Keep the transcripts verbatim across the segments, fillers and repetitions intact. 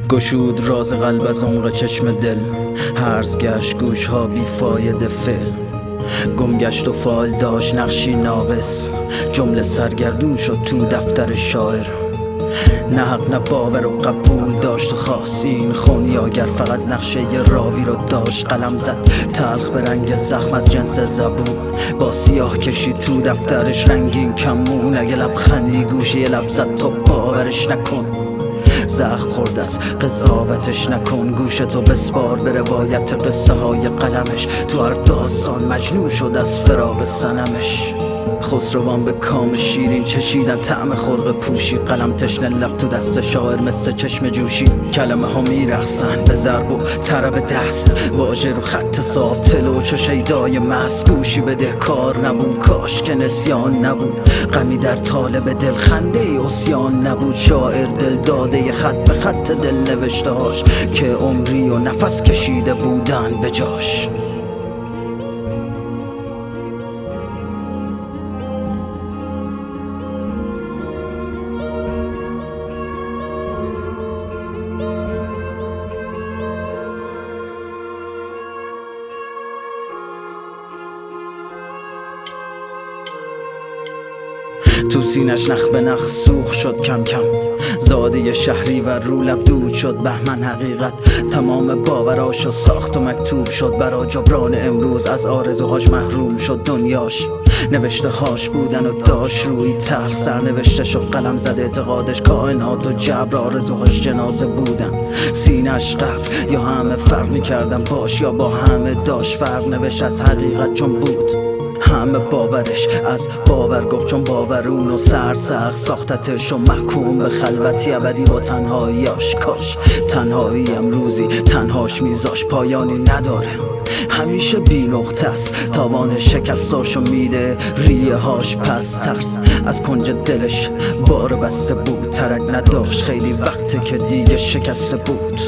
گشود راز قلب از عمق چشم دل، هرز گشت گوش ها بی فایده فعل. گم گشت و فال داشت نقشی ناقص، جمله سرگردون شد تو دفتر شاعر. نه حق نه باور و قبول داشت و خواست این خونیاگر فقط نقشه ی راوی رو داشت. قلم زد تلخ به رنگ زخم از جنس زبون، با سیاه کشید تو دفترش رنگین کمون. اگه لبخندی گوشه ی لب زد تو باورش نکن، زخم خورد از قضاوتش نکن. گوشتو بسپار به روایت قصه های قلمش، تو هر داستان مجنون شد از فراق صنمش. خسروان به کام شیرین چشیدن طعم خرق پوشی، قلم تشنه لب تو دست شاعر مثل چشم جوشی. کلمه ها میرقصن به ضرب و طرب دست، واژه رو خط صاف تلو چو شیدای مست. گوشی بده کار نبود کاش که نسیان نبود، غمی در طالب دل خنده ای عصیان نبود. شاعر دل داده خط به خط دل نوشته هاش، که عمری و نفس کشیده بودن به جاش. تو سینش نخ به نخ سوخ شد کم کم، زاده شهری و رو لب دود شد بهمن حقیقت. تمام باوراش و ساخت و مکتوب شد، برا جبران امروز از آرزوهاش محروم شد دنیاش. نوشته هاش بودن و داشت روی تلخ سرنوشتش و قلم زد اعتقادش کائنات و جبر. آرزوهاش جنازه بودن، سینش قبر، یا همه فرق میکردن باش یا با همه داشت فرق. نوشت از حقیقت چون بود، همه باورش از باور گفت چون باورون و سرسخت ساختتش و محکوم به خلوتی ابدی با تنهاییاش. کاش تنهایی امروزی تنهاش میذاش، پایانی نداره همیشه بی نقطه است. تاوان شکستاشو میده ریه هاش پس، ترس از کنج دلش بار بسته بود. ترک نداشت خیلی وقته که دیگه شکسته بود.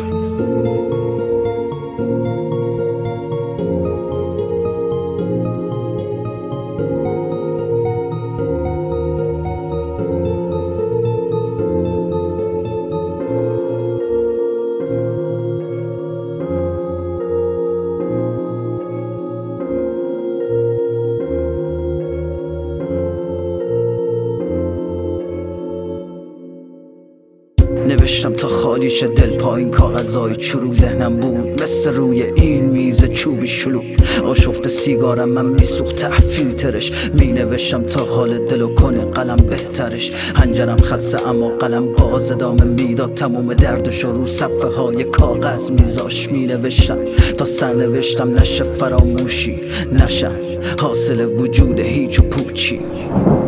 نوشتم تا خالیش دل پایین کاغذای چروک ذهنم بود مثل روی این میز چوبی شلوغ. آشفت سیگارم من میسوخت ته فیلترش، می نوشتم تا حال دلو کنه قلم بهترش. هنجرم خسته اما قلم باز ادامه میداد، تموم دردشو رو صفحه های کاغذ میذاش. می نوشتم تا سر نوشتم نشه فراموشی، نشم حاصل وجود هیچ و پوچی.